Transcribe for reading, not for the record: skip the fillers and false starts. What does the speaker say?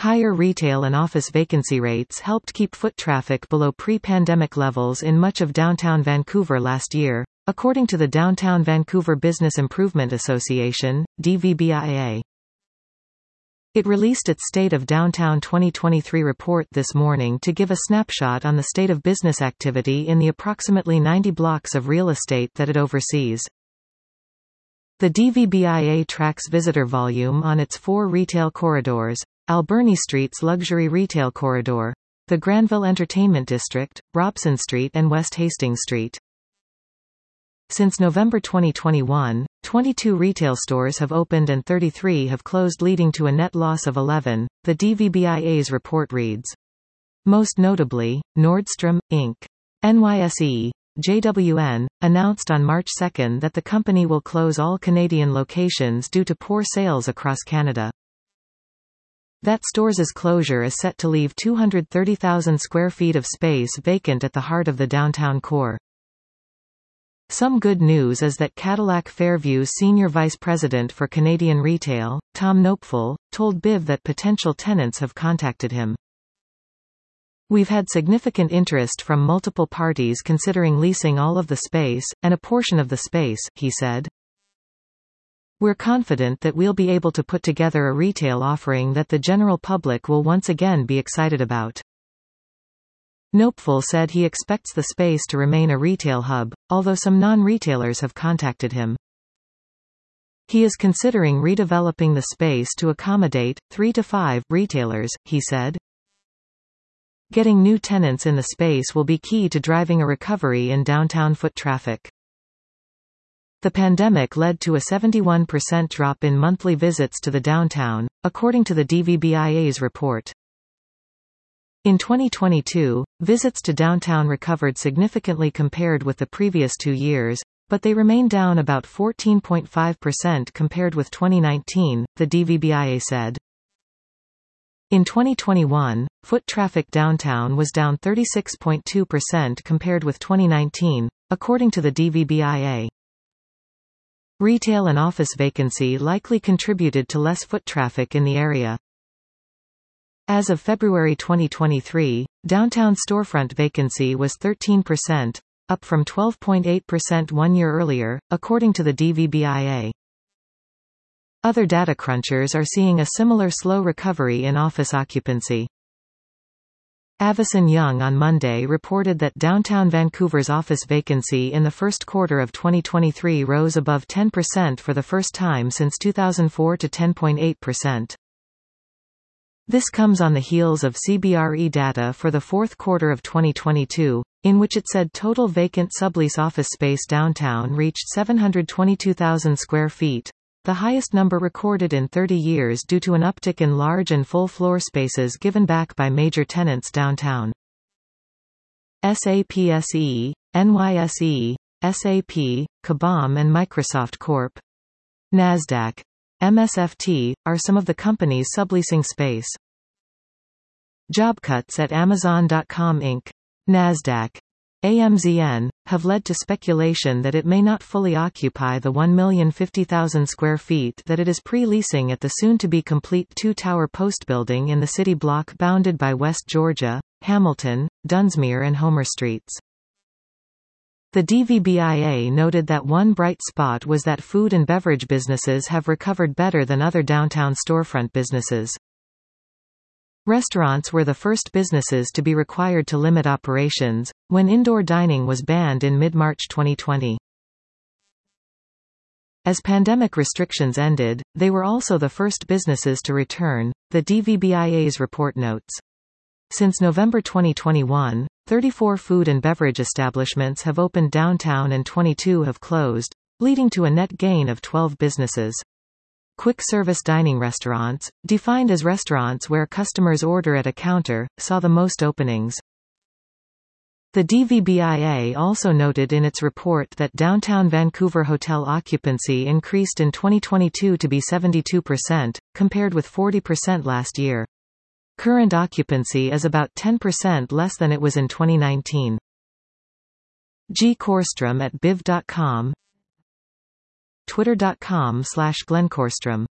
Higher retail and office vacancy rates helped keep foot traffic below pre-pandemic levels in much of downtown Vancouver last year, according to the Downtown Vancouver Business Improvement Association, DVBIA. It released its State of Downtown 2023 report this morning to give a snapshot on the state of business activity in the approximately 90 blocks of real estate that it oversees. The DVBIA tracks visitor volume on its 4 retail corridors: Alberni Street's luxury retail corridor, the Granville Entertainment District, Robson Street and West Hastings Street. Since November 2021, 22 retail stores have opened and 33 have closed, leading to a net loss of 11, the DVBIA's report reads. Most notably, Nordstrom, Inc. NYSE, JWN, announced on March 2 that the company will close all Canadian locations due to poor sales across Canada. That store's closure is set to leave 230,000 square feet of space vacant at the heart of the downtown core. Some good news is that Cadillac Fairview's Senior Vice President for Canadian Retail, Tom Knopfel, told BIV that potential tenants have contacted him. We've had significant interest from multiple parties considering leasing all of the space, and a portion of the space, he said. We're confident that we'll be able to put together a retail offering that the general public will once again be excited about. Knopfel said he expects the space to remain a retail hub, although some non-retailers have contacted him. He is considering redeveloping the space to accommodate 3 to 5 retailers, he said. Getting new tenants in the space will be key to driving a recovery in downtown foot traffic. The pandemic led to a 71% drop in monthly visits to the downtown, according to the DVBIA's report. In 2022, visits to downtown recovered significantly compared with the previous 2 years, but they remain down about 14.5% compared with 2019, the DVBIA said. In 2021, foot traffic downtown was down 36.2% compared with 2019, according to the DVBIA. Retail and office vacancy likely contributed to less foot traffic in the area. As of February 2023, downtown storefront vacancy was 13%, up from 12.8% 1 year earlier, according to the DVBIA. Other data crunchers are seeing a similar slow recovery in office occupancy. Avison Young on Monday reported that downtown Vancouver's office vacancy in the first quarter of 2023 rose above 10% for the first time since 2004 to 10.8%. This comes on the heels of CBRE data for the fourth quarter of 2022, in which it said total vacant sublease office space downtown reached 722,000 square feet, the highest number recorded in 30 years due to an uptick in large and full floor spaces given back by major tenants downtown. SAPSE, NYSE, SAP, Kabam and Microsoft Corp. Nasdaq. MSFT, are some of the companies subleasing space. Job cuts at Amazon.com Inc. Nasdaq. AMZN, have led to speculation that it may not fully occupy the 1,050,000 square feet that it is pre-leasing at the soon-to-be-complete 2-tower post building in the city block bounded by West Georgia, Hamilton, Dunsmuir and Homer Streets. The DVBIA noted that one bright spot was that food and beverage businesses have recovered better than other downtown storefront businesses. Restaurants were the first businesses to be required to limit operations, when indoor dining was banned in mid-March 2020. As pandemic restrictions ended, they were also the first businesses to return, the DVBIA's report notes. Since November 2021, 34 food and beverage establishments have opened downtown and 22 have closed, leading to a net gain of 12 businesses. Quick-service dining restaurants, defined as restaurants where customers order at a counter, saw the most openings. The DVBIA also noted in its report that downtown Vancouver hotel occupancy increased in 2022 to be 72%, compared with 40% last year. Current occupancy is about 10% less than it was in 2019. G. Korstrom at BIV.com, Twitter.com/GlenKorstrom